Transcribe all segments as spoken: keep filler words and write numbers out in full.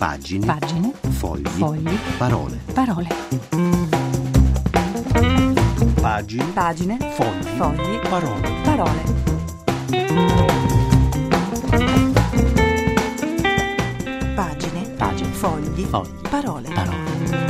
Pagine. Pagine. Fogli. Fogli. Parole. Parole. Pagine. Pagine. Fogli. Fogli. Parole. Parole. Pagine. Pagine. Fogli. Fogli. Parole. Parole.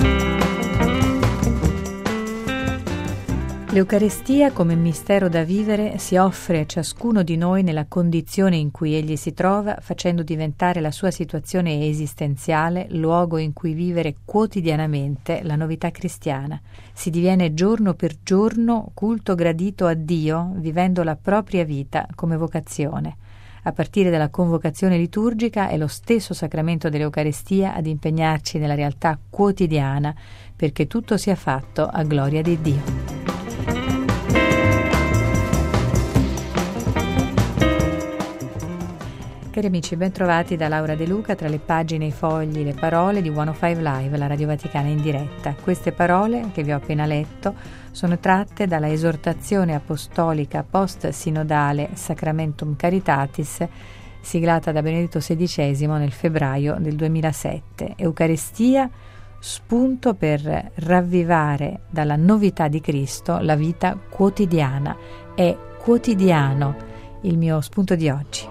L'Eucaristia, come mistero da vivere, si offre a ciascuno di noi nella condizione in cui egli si trova, facendo diventare la sua situazione esistenziale luogo in cui vivere quotidianamente la novità cristiana. Si diviene giorno per giorno culto gradito a Dio, vivendo la propria vita come vocazione. A partire dalla convocazione liturgica è lo stesso sacramento dell'Eucaristia ad impegnarci nella realtà quotidiana, perché tutto sia fatto a gloria di Dio. Cari amici, ben trovati da Laura De Luca tra le pagine, i fogli, le parole di centocinque Live, la Radio Vaticana in diretta. Queste parole, che vi ho appena letto, sono tratte dalla esortazione apostolica post-sinodale Sacramentum Caritatis, siglata da Benedetto sedicesimo nel febbraio del duemilasette. Eucaristia, spunto per ravvivare dalla novità di Cristo la vita quotidiana. È quotidiano il mio spunto di oggi.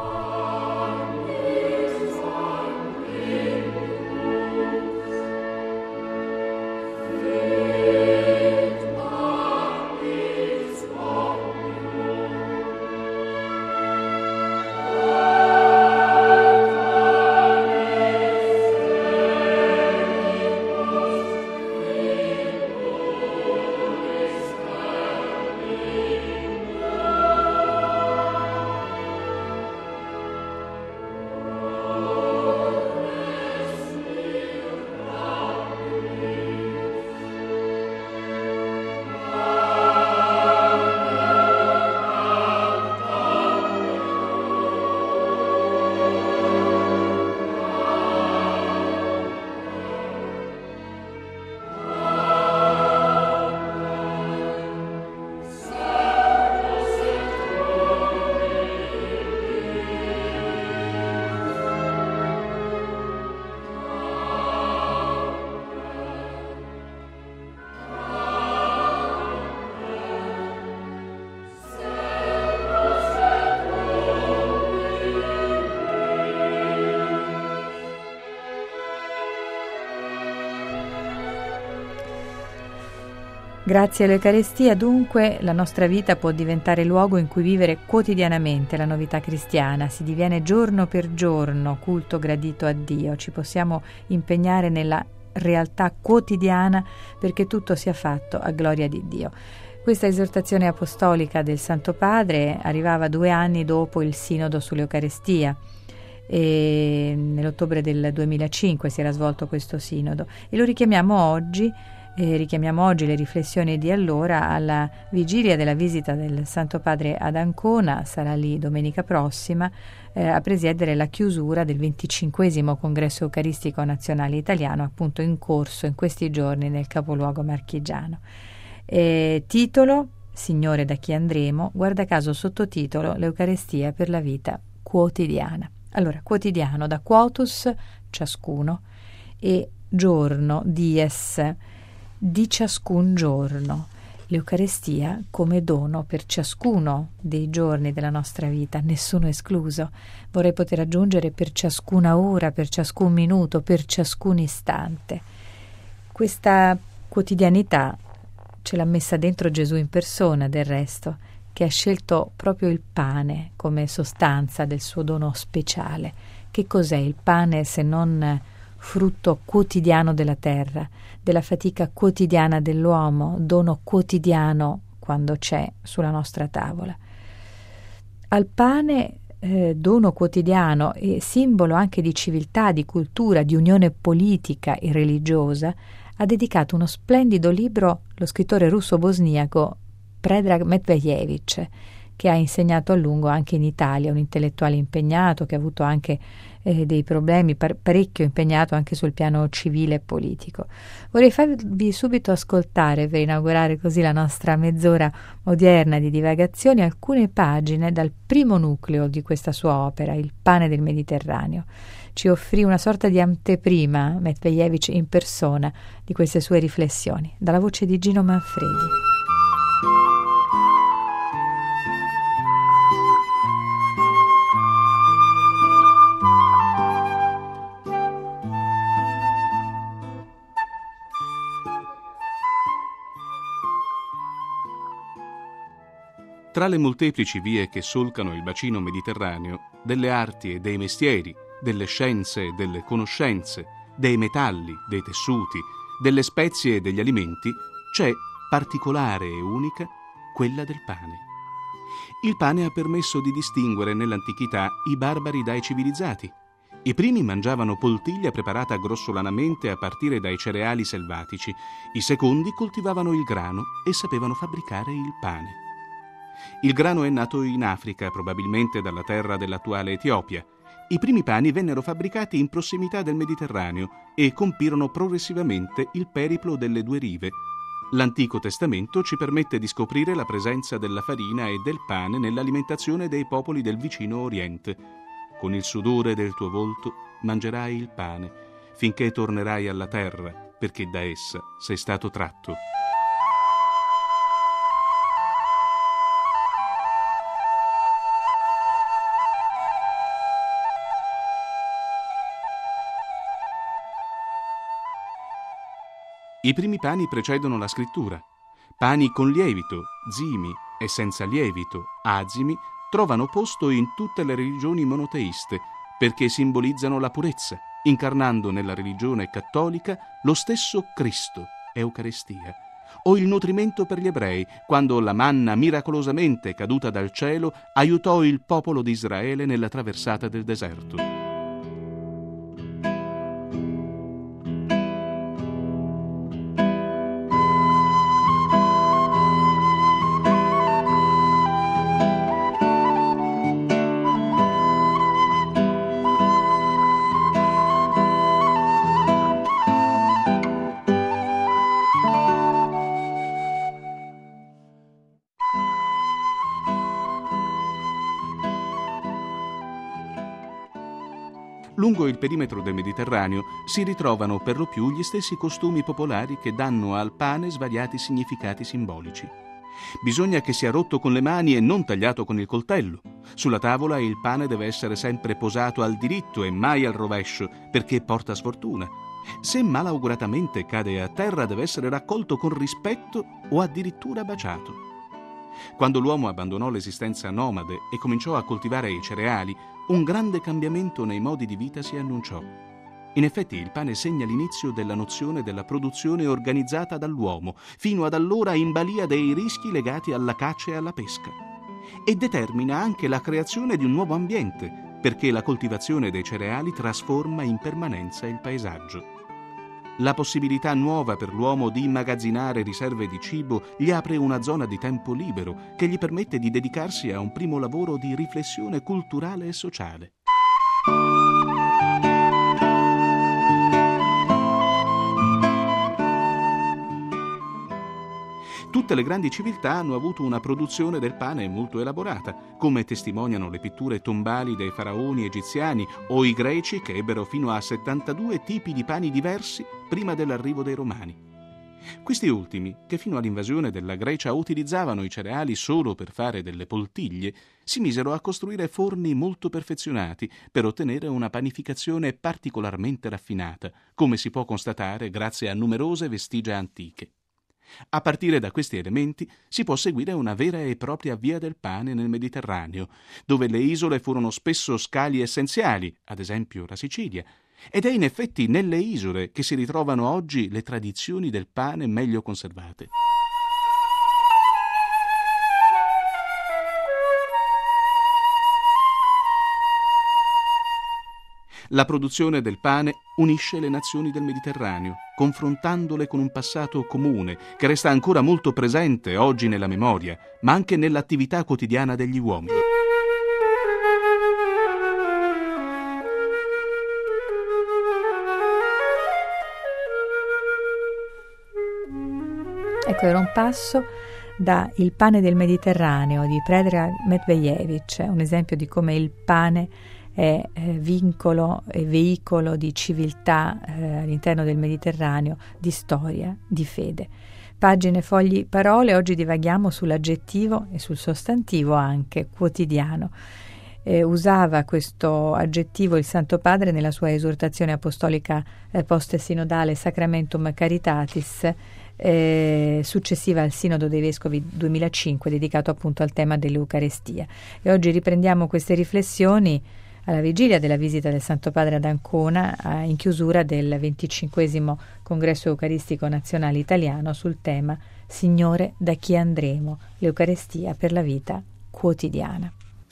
Grazie all'Eucaristia, dunque, la nostra vita può diventare luogo in cui vivere quotidianamente la novità cristiana. Si diviene giorno per giorno culto gradito a Dio. Ci possiamo impegnare nella realtà quotidiana perché tutto sia fatto a gloria di Dio. Questa esortazione apostolica del Santo Padre arrivava due anni dopo il Sinodo sull'Eucaristia. E nell'ottobre del duemilacinque si era svolto questo Sinodo e lo richiamiamo oggi. E richiamiamo oggi le riflessioni di allora alla vigilia della visita del Santo Padre ad Ancona. Sarà lì domenica prossima eh, a presiedere la chiusura del venticinquesimo Congresso Eucaristico Nazionale Italiano, appunto in corso in questi giorni nel capoluogo marchigiano. E, titolo: Signore, da chi andremo? Guarda caso sottotitolo: L'Eucaristia per la vita quotidiana. Allora, quotidiano da quotus, ciascuno, e giorno, dies, di ciascun giorno. L'Eucaristia come dono per ciascuno dei giorni della nostra vita, nessuno escluso. Vorrei poter aggiungere per ciascuna ora, per ciascun minuto, per ciascun istante. Questa quotidianità ce l'ha messa dentro Gesù in persona, del resto, che ha scelto proprio il pane come sostanza del suo dono speciale. Che cos'è il pane se non frutto quotidiano della terra, della fatica quotidiana dell'uomo, dono quotidiano quando c'è sulla nostra tavola. Al pane, eh, dono quotidiano e simbolo anche di civiltà, di cultura, di unione politica e religiosa, ha dedicato uno splendido libro lo scrittore russo-bosniaco Predrag Medvedević, che ha insegnato a lungo anche in Italia, un intellettuale impegnato che ha avuto anche eh, dei problemi, par- parecchio impegnato anche sul piano civile e politico. Vorrei farvi subito ascoltare, per inaugurare così la nostra mezz'ora odierna di divagazioni, alcune pagine dal primo nucleo di questa sua opera, Il pane del Mediterraneo. Ci offrì una sorta di anteprima, Medvedevic in persona, di queste sue riflessioni, dalla voce di Gino Manfredi. Tra le molteplici vie che solcano il bacino mediterraneo, delle arti e dei mestieri, delle scienze e delle conoscenze, dei metalli, dei tessuti, delle spezie e degli alimenti, c'è, particolare e unica, quella del pane. Il pane ha permesso di distinguere nell'antichità i barbari dai civilizzati. I primi mangiavano poltiglia preparata grossolanamente a partire dai cereali selvatici, i secondi coltivavano il grano e sapevano fabbricare il pane. Il grano è nato in Africa, probabilmente dalla terra dell'attuale Etiopia. I primi pani vennero fabbricati in prossimità del Mediterraneo e compirono progressivamente il periplo delle due rive. L'Antico Testamento ci permette di scoprire la presenza della farina e del pane nell'alimentazione dei popoli del vicino Oriente. Con il sudore del tuo volto mangerai il pane, finché tornerai alla terra, perché da essa sei stato tratto. I primi pani precedono la scrittura. Pani con lievito, zimi e senza lievito, azimi, trovano posto in tutte le religioni monoteiste perché simbolizzano la purezza, incarnando nella religione cattolica lo stesso Cristo, Eucaristia, o il nutrimento per gli ebrei, quando la manna miracolosamente caduta dal cielo aiutò il popolo di Israele nella traversata del deserto. Lungo il perimetro del Mediterraneo si ritrovano per lo più gli stessi costumi popolari che danno al pane svariati significati simbolici. Bisogna che sia rotto con le mani e non tagliato con il coltello. Sulla tavola il pane deve essere sempre posato al diritto e mai al rovescio, perché porta sfortuna. Se malauguratamente cade a terra deve essere raccolto con rispetto o addirittura baciato. Quando l'uomo abbandonò l'esistenza nomade e cominciò a coltivare i cereali, un grande cambiamento nei modi di vita si annunciò. In effetti il pane segna l'inizio della nozione della produzione organizzata dall'uomo, fino ad allora in balia dei rischi legati alla caccia e alla pesca. E determina anche la creazione di un nuovo ambiente, perché la coltivazione dei cereali trasforma in permanenza il paesaggio. La possibilità nuova per l'uomo di immagazzinare riserve di cibo gli apre una zona di tempo libero che gli permette di dedicarsi a un primo lavoro di riflessione culturale e sociale. Tutte le grandi civiltà hanno avuto una produzione del pane molto elaborata, come testimoniano le pitture tombali dei faraoni egiziani o i greci che ebbero fino a settantadue tipi di pani diversi prima dell'arrivo dei romani. Questi ultimi, che fino all'invasione della Grecia utilizzavano i cereali solo per fare delle poltiglie, si misero a costruire forni molto perfezionati per ottenere una panificazione particolarmente raffinata, come si può constatare grazie a numerose vestigia antiche. A partire da questi elementi si può seguire una vera e propria via del pane nel Mediterraneo, dove le isole furono spesso scali essenziali, ad esempio la Sicilia, ed è in effetti nelle isole che si ritrovano oggi le tradizioni del pane meglio conservate. La produzione del pane unisce le nazioni del Mediterraneo, confrontandole con un passato comune che resta ancora molto presente oggi nella memoria, ma anche nell'attività quotidiana degli uomini. Ecco, era un passo da Il pane del Mediterraneo di Predrag Medvejevic, un esempio di come il pane è eh, vincolo e veicolo di civiltà eh, all'interno del Mediterraneo, di storia, di fede. Pagine, fogli, parole, oggi divaghiamo sull'aggettivo e sul sostantivo anche quotidiano. Eh, usava questo aggettivo il Santo Padre nella sua esortazione apostolica eh, post-sinodale Sacramentum Caritatis, Eh, successiva al Sinodo dei Vescovi duemilacinque, dedicato appunto al tema dell'Eucarestia. E oggi riprendiamo queste riflessioni alla vigilia della visita del Santo Padre ad Ancona, a, in chiusura del venticinquesimo Congresso Eucaristico Nazionale Italiano sul tema Signore, da chi andremo? L'Eucarestia per la vita quotidiana.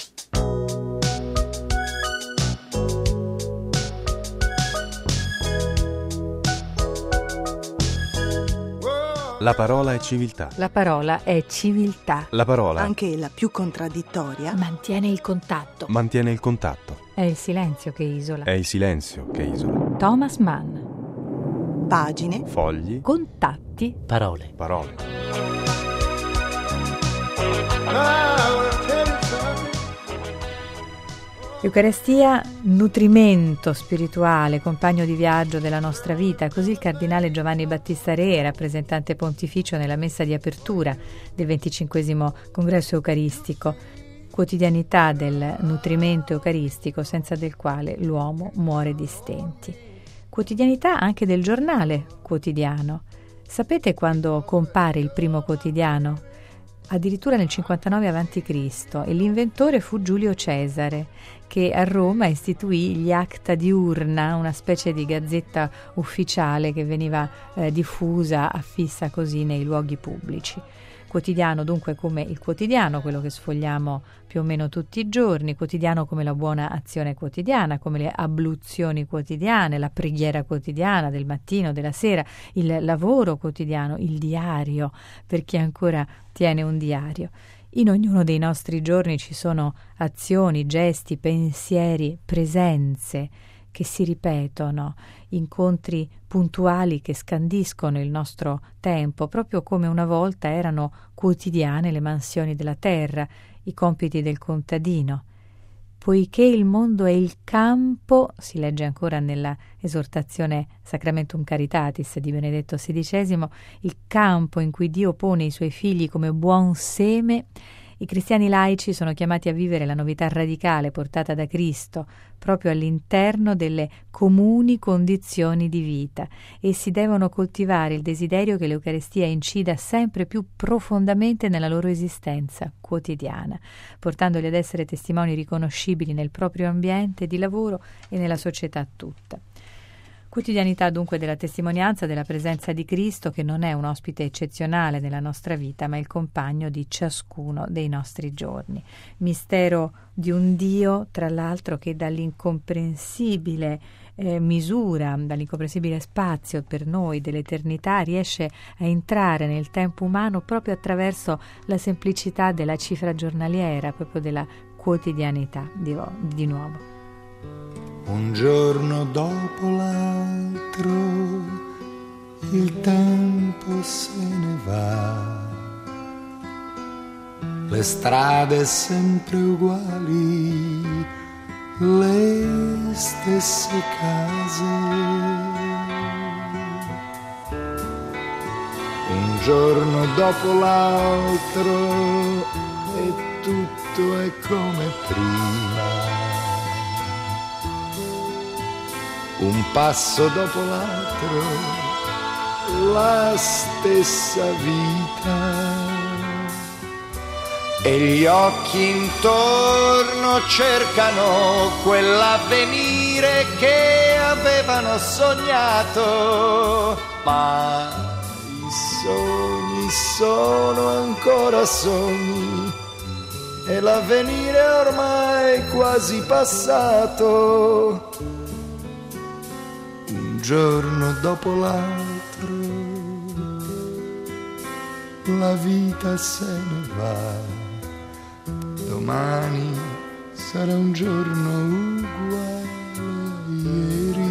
La parola è civiltà. La parola è civiltà. La parola, anche la più contraddittoria, mantiene il contatto. mantiene il contatto. È il silenzio che isola. È il silenzio che isola. Thomas Mann. pagine, Fogli, Contatti. Parole. parole. Eucaristia, nutrimento spirituale, compagno di viaggio della nostra vita, così il cardinale Giovanni Battista Re, rappresentante pontificio nella messa di apertura del venticinquesimo Congresso Eucaristico, quotidianità del nutrimento eucaristico senza del quale l'uomo muore di stenti. Quotidianità anche del giornale quotidiano. Sapete quando compare il primo quotidiano? Addirittura nel cinquantanove avanti Cristo, e l'inventore fu Giulio Cesare, che a Roma istituì gli Acta Diurna, una specie di gazzetta ufficiale che veniva eh, diffusa, affissa così nei luoghi pubblici. Quotidiano dunque come il quotidiano, quello che sfogliamo più o meno tutti i giorni, quotidiano come la buona azione quotidiana, come le abluzioni quotidiane, la preghiera quotidiana del mattino, della sera, il lavoro quotidiano, il diario, per chi ancora tiene un diario. In ognuno dei nostri giorni ci sono azioni, gesti, pensieri, presenze che si ripetono, incontri puntuali che scandiscono il nostro tempo, proprio come una volta erano quotidiane le mansioni della terra, i compiti del contadino. Poiché il mondo è il campo, si legge ancora nella esortazione Sacramentum Caritatis di Benedetto sedicesimo, il campo in cui Dio pone i suoi figli come buon seme, i cristiani laici sono chiamati a vivere la novità radicale portata da Cristo proprio all'interno delle comuni condizioni di vita. Essi devono coltivare il desiderio che l'Eucaristia incida sempre più profondamente nella loro esistenza quotidiana, portandoli ad essere testimoni riconoscibili nel proprio ambiente di lavoro e nella società tutta. Quotidianità dunque della testimonianza della presenza di Cristo, che non è un ospite eccezionale nella nostra vita, ma il compagno di ciascuno dei nostri giorni. Mistero di un Dio, tra l'altro, che dall'incomprensibile eh, misura, dall'incomprensibile spazio per noi dell'eternità riesce a entrare nel tempo umano proprio attraverso la semplicità della cifra giornaliera, proprio della quotidianità di, di nuovo. Un giorno dopo l'altro il tempo se ne va, le strade sempre uguali, le stesse case. Un giorno dopo l'altro e tutto è come prima. Un passo dopo l'altro, la stessa vita. E gli occhi intorno cercano quell'avvenire che avevano sognato. Ma i sogni sono ancora sogni e l'avvenire è ormai quasi passato. giorno dopo l'altro la vita se ne va, domani sarà un giorno uguale a ieri.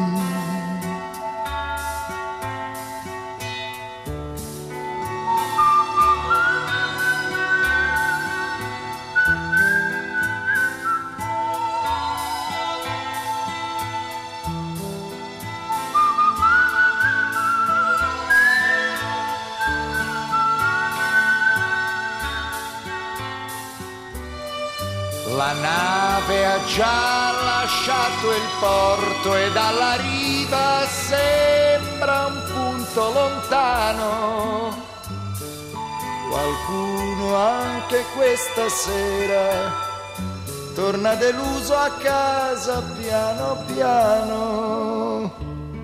La nave ha già lasciato il porto e dalla riva sembra un punto lontano. Qualcuno anche questa sera torna deluso a casa piano piano.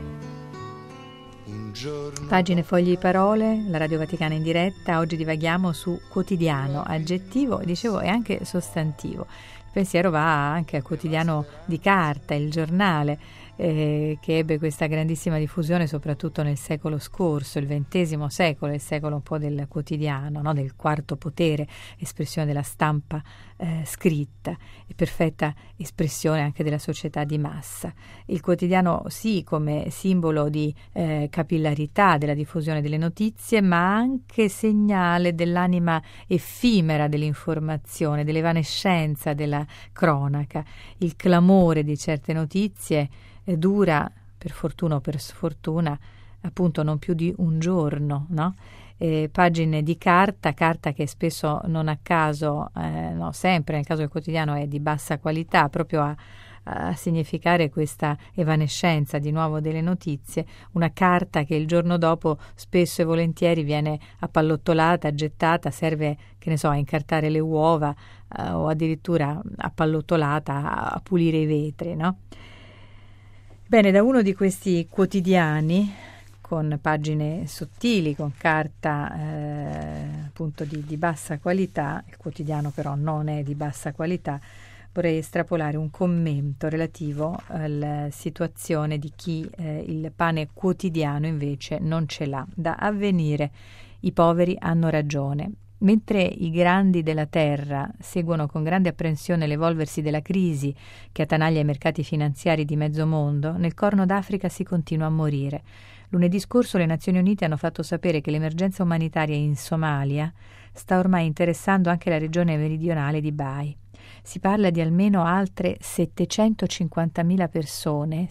Pagine, fogli di parole, la Radio Vaticana in diretta. Oggi divaghiamo su quotidiano, aggettivo, dicevo, e anche sostantivo. Il pensiero va anche al quotidiano di carta, il giornale, eh, che ebbe questa grandissima diffusione soprattutto nel secolo scorso, il ventesimo secolo, il secolo un po' del quotidiano, no? Del quarto potere, espressione della stampa eh, scritta e perfetta espressione anche della società di massa. Il quotidiano sì come simbolo di eh, capillarità della diffusione delle notizie, ma anche segnale dell'anima effimera dell'informazione, dell'evanescenza della cronaca. Il clamore di certe notizie eh, dura, per fortuna o per sfortuna, appunto non più di un giorno, no? Eh, pagine di carta, carta che spesso non a caso, eh, no, sempre nel caso del quotidiano è di bassa qualità, proprio a, a significare questa evanescenza di nuovo delle notizie, una carta che il giorno dopo spesso e volentieri viene appallottolata, gettata, serve, che ne so, a incartare le uova eh, o addirittura appallottolata a, a pulire i vetri, no? Bene, da uno di questi quotidiani con pagine sottili, con carta eh, appunto di, di bassa qualità, il quotidiano però non è di bassa qualità, vorrei estrapolare un commento relativo alla situazione di chi eh, il pane quotidiano invece non ce l'ha. Da Avvenire, i poveri hanno ragione. Mentre i grandi della terra seguono con grande apprensione l'evolversi della crisi che attanaglia i mercati finanziari di mezzo mondo, nel Corno d'Africa si continua a morire. Lunedì scorso le Nazioni Unite hanno fatto sapere che l'emergenza umanitaria in Somalia sta ormai interessando anche la regione meridionale di Bai. Si parla di almeno altre settecentocinquantamila persone,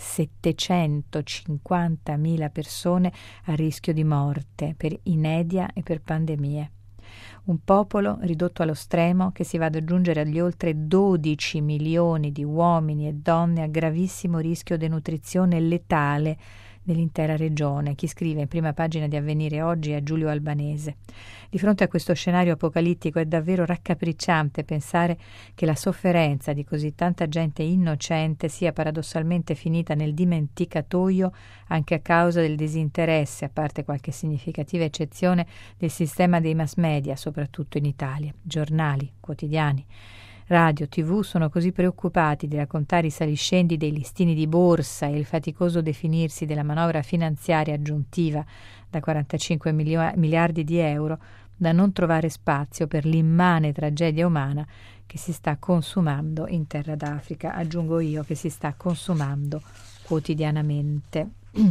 settecentocinquantamila persone a rischio di morte per inedia e per pandemie. Un popolo ridotto allo stremo che si va ad aggiungere agli oltre dodici milioni di uomini e donne a gravissimo rischio di denutrizione letale nell'intera regione. Chi scrive in prima pagina di Avvenire oggi è Giulio Albanese. Di fronte a questo scenario apocalittico è davvero raccapricciante pensare che la sofferenza di così tanta gente innocente sia paradossalmente finita nel dimenticatoio anche a causa del disinteresse, a parte qualche significativa eccezione, del sistema dei mass media, soprattutto in Italia. Giornali, quotidiani, radio, tivù sono così preoccupati di raccontare i saliscendi dei listini di borsa e il faticoso definirsi della manovra finanziaria aggiuntiva da quarantacinque miliardi di euro da non trovare spazio per l'immane tragedia umana che si sta consumando in terra d'Africa, aggiungo io, che si sta consumando quotidianamente.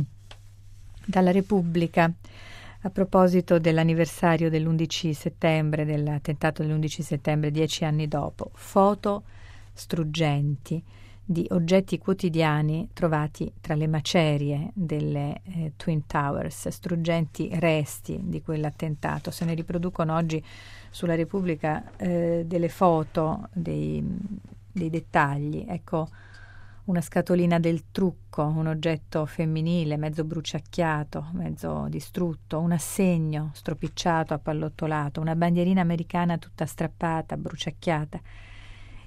Dalla Repubblica, a proposito dell'anniversario dell'undici settembre, dell'attentato dell'undici settembre, dieci anni dopo, foto struggenti di oggetti quotidiani trovati tra le macerie delle eh, Twin Towers, struggenti resti di quell'attentato. Se ne riproducono oggi sulla Repubblica eh, delle foto, dei, dei dettagli. Ecco, una scatolina del trucco, un oggetto femminile mezzo bruciacchiato, mezzo distrutto, un assegno stropicciato, appallottolato, una bandierina americana tutta strappata, bruciacchiata.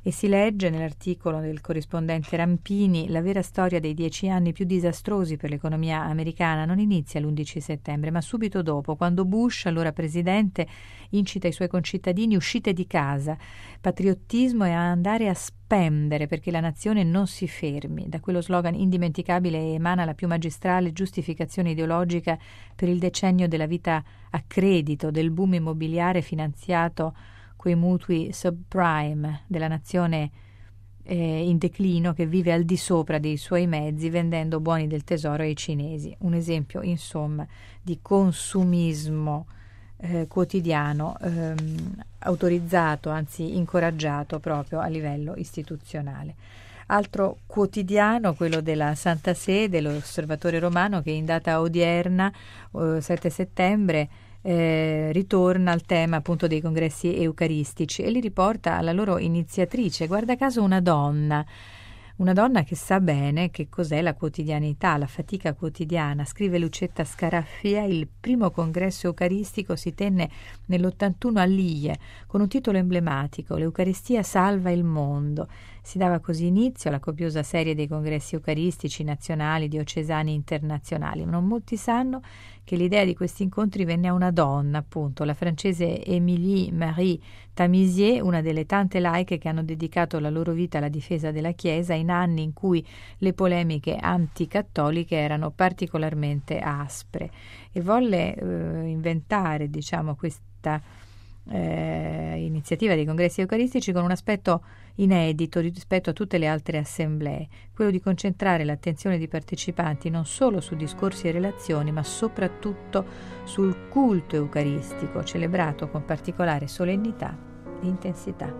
E si legge nell'articolo del corrispondente Rampini: la vera storia dei dieci anni più disastrosi per l'economia americana non inizia l'undici settembre, ma subito dopo, quando Bush, allora presidente, incita i suoi concittadini: uscite di casa, patriottismo e a andare a spendere perché la nazione non si fermi. Da quello slogan indimenticabile emana la più magistrale giustificazione ideologica per il decennio della vita a credito, del boom immobiliare finanziato quei mutui subprime della nazione eh, in declino che vive al di sopra dei suoi mezzi vendendo buoni del tesoro ai cinesi. Un esempio, insomma, di consumismo eh, quotidiano ehm, autorizzato, anzi incoraggiato proprio a livello istituzionale. Altro quotidiano, quello della Santa Sede, l'Osservatore Romano, che in data odierna, eh, sette settembre, Eh, ritorna al tema appunto dei congressi eucaristici e li riporta alla loro iniziatrice, guarda caso una donna, una donna che sa bene che cos'è la quotidianità, la fatica quotidiana. Scrive Lucetta Scaraffia: il primo congresso eucaristico si tenne nell'ottantuno a Lie con un titolo emblematico: l'Eucaristia salva il mondo. Si dava così inizio alla copiosa serie dei congressi eucaristici nazionali, diocesani, internazionali. Ma non molti sanno che l'idea di questi incontri venne a una donna, appunto, la francese Émilie Marie Tamisier, una delle tante laiche che hanno dedicato la loro vita alla difesa della Chiesa in anni in cui le polemiche anticattoliche erano particolarmente aspre, e volle eh, inventare, diciamo, questa eh, iniziativa dei congressi eucaristici con un aspetto inedito rispetto a tutte le altre assemblee, quello di concentrare l'attenzione dei partecipanti non solo su discorsi e relazioni, ma soprattutto sul culto eucaristico, celebrato con particolare solennità e intensità.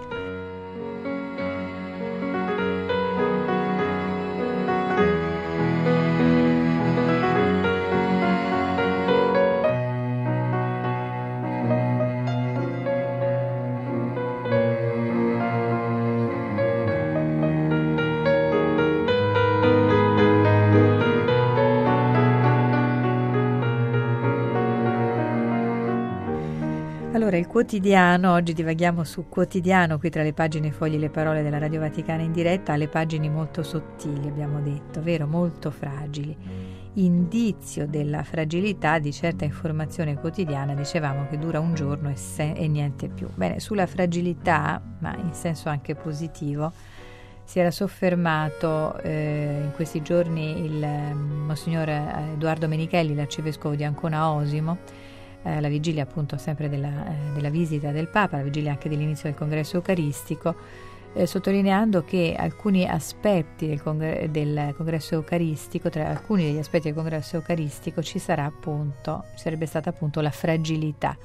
Allora, il quotidiano, oggi divaghiamo su quotidiano, qui tra le pagine Fogli e le parole della Radio Vaticana in diretta, alle pagine molto sottili, abbiamo detto, vero? Molto fragili. Indizio della fragilità di certa informazione quotidiana, dicevamo che dura un giorno e, se- e niente più. Bene, sulla fragilità, ma in senso anche positivo, si era soffermato eh, in questi giorni il eh, Monsignor Edoardo Menichelli, l'arcivescovo di Ancona Osimo, alla vigilia appunto sempre della, eh, della visita del Papa, alla vigilia anche dell'inizio del congresso eucaristico, eh, sottolineando che alcuni aspetti del, congre- del congresso eucaristico, tra alcuni degli aspetti del congresso eucaristico ci sarà appunto, ci sarebbe stata appunto la fragilità.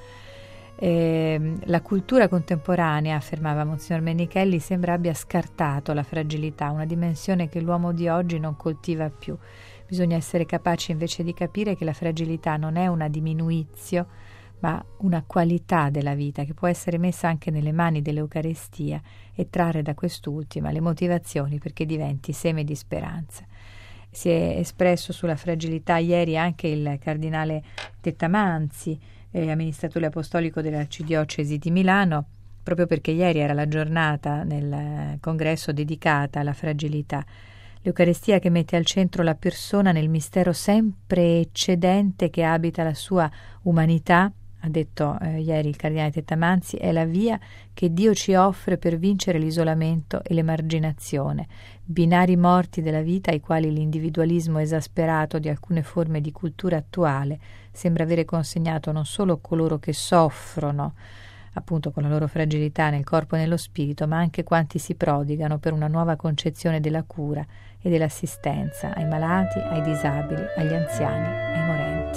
Eh, la cultura contemporanea, affermava Monsignor Menichelli, sembra abbia scartato la fragilità, una dimensione che l'uomo di oggi non coltiva più. Bisogna essere capaci invece di capire che la fragilità non è una diminuizio, ma una qualità della vita che può essere messa anche nelle mani dell'Eucaristia e trarre da quest'ultima le motivazioni perché diventi seme di speranza. Si è espresso sulla fragilità ieri anche il cardinale Tettamanzi, eh, amministratore apostolico dell'Arcidiocesi di Milano, proprio perché ieri era la giornata nel congresso dedicata alla fragilità. L'Eucaristia che mette al centro la persona nel mistero sempre eccedente che abita la sua umanità, ha detto eh, ieri il cardinale Tettamanzi, è la via che Dio ci offre per vincere l'isolamento e l'emarginazione, binari morti della vita ai quali l'individualismo esasperato di alcune forme di cultura attuale sembra avere consegnato non solo coloro che soffrono, appunto con la loro fragilità nel corpo e nello spirito, ma anche quanti si prodigano per una nuova concezione della cura e dell'assistenza ai malati, ai disabili, agli anziani, ai morenti.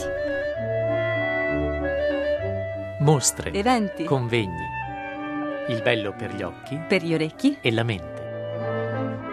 Mostre, eventi, convegni, il bello per gli occhi, per gli orecchi e la mente,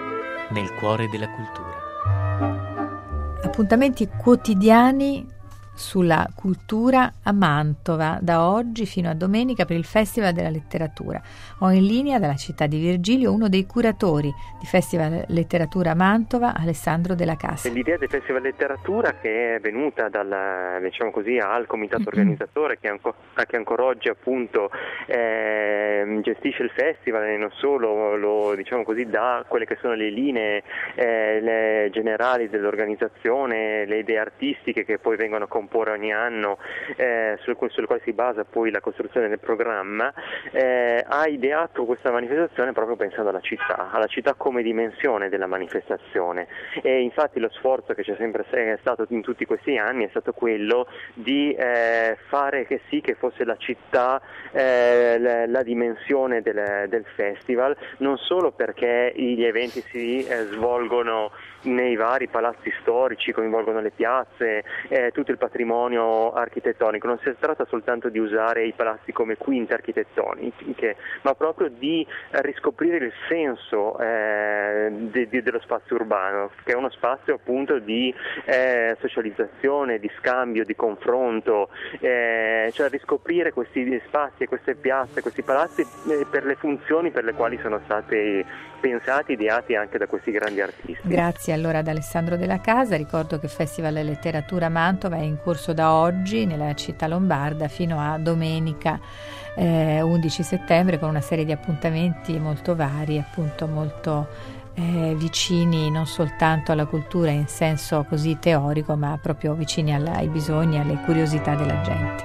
nel cuore della cultura. Appuntamenti quotidiani sulla cultura a Mantova da oggi fino a domenica per il Festival della Letteratura. Ho in linea dalla città di Virgilio uno dei curatori di Festival Letteratura a Mantova, Alessandro Della Casa. L'idea del Festival Letteratura, che è venuta dal, diciamo così, al comitato organizzatore che, anco, che ancora oggi appunto eh, gestisce il festival e non solo, lo diciamo così, dà quelle che sono le linee eh, le generali dell'organizzazione, le idee artistiche che poi vengono a comporre ogni anno, eh, sul, sul quale si basa poi la costruzione del programma, eh, ha ideato questa manifestazione proprio pensando alla città, alla città come dimensione della manifestazione, e infatti lo sforzo che c'è sempre stato in tutti questi anni è stato quello di eh, fare che sì che fosse la città eh, la, la dimensione del, del festival, non solo perché gli eventi si eh, svolgono nei vari palazzi storici, coinvolgono le piazze, eh, tutto il patrimonio architettonico, non si tratta soltanto di usare i palazzi come quinte architettoniche, ma proprio di riscoprire il senso eh, de, de, dello spazio urbano, che è uno spazio appunto di eh, socializzazione, di scambio, di confronto, eh, cioè riscoprire questi spazi e queste piazze, questi palazzi eh, per le funzioni per le quali sono stati pensati, ideati anche da questi grandi artisti. Grazie allora ad Alessandro Della Casa. Ricordo che il Festival Letteratura Mantova è in corso da oggi nella città lombarda fino a domenica eh, undici settembre, con una serie di appuntamenti molto vari, appunto molto eh, vicini non soltanto alla cultura in senso così teorico, ma proprio vicini alla, ai bisogni, alle curiosità della gente.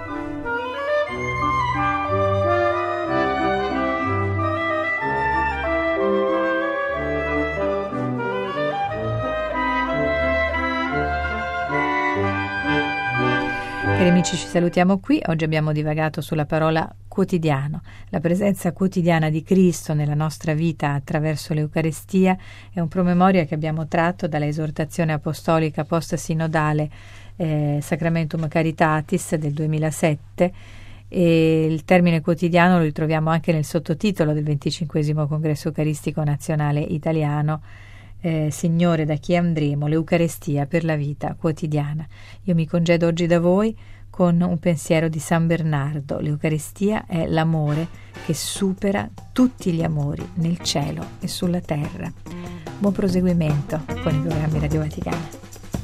Cari amici, ci salutiamo qui. Oggi abbiamo divagato sulla parola quotidiano. La presenza quotidiana di Cristo nella nostra vita attraverso l'Eucaristia è un promemoria che abbiamo tratto dalla esortazione apostolica post-sinodale eh, Sacramentum Caritatis del duemilasette, e il termine quotidiano lo ritroviamo anche nel sottotitolo del venticinquesimo Congresso Eucaristico Nazionale Italiano, Eh, Signore, da chi andremo? L'Eucaristia per la vita quotidiana. Io mi congedo oggi da voi con un pensiero di San Bernardo. L'Eucaristia è l'amore che supera tutti gli amori nel cielo e sulla terra. Buon proseguimento con i programmi Radio Vaticana.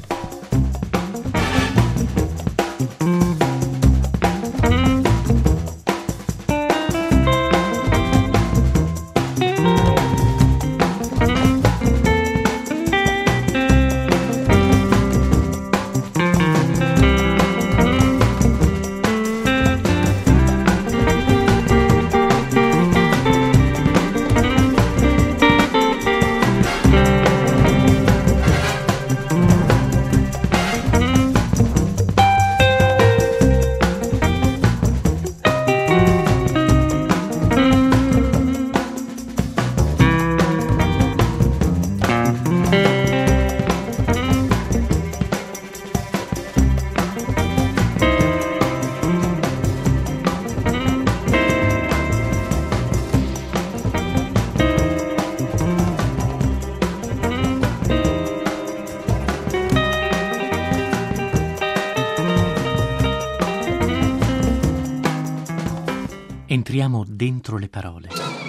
Entriamo dentro le parole.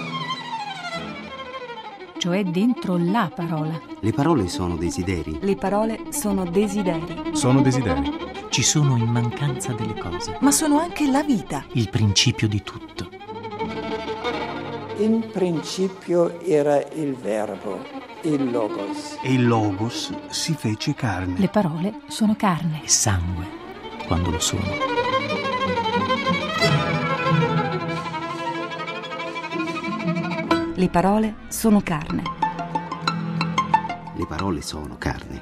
Cioè dentro la parola. Le parole sono desideri. Le parole sono desideri. Sono desideri. Ci sono in mancanza delle cose. Ma sono anche la vita. Il principio di tutto. In principio era il verbo, il logos. E il logos si fece carne. Le parole sono carne. E sangue, quando lo sono. Le parole sono carne. Le parole sono carne.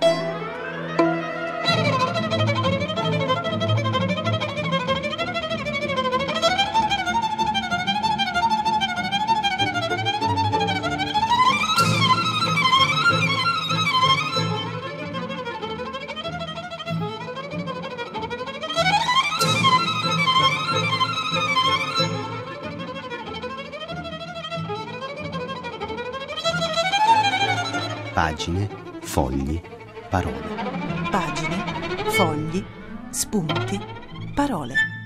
Pagine, fogli, parole. Pagine, fogli, spunti, parole.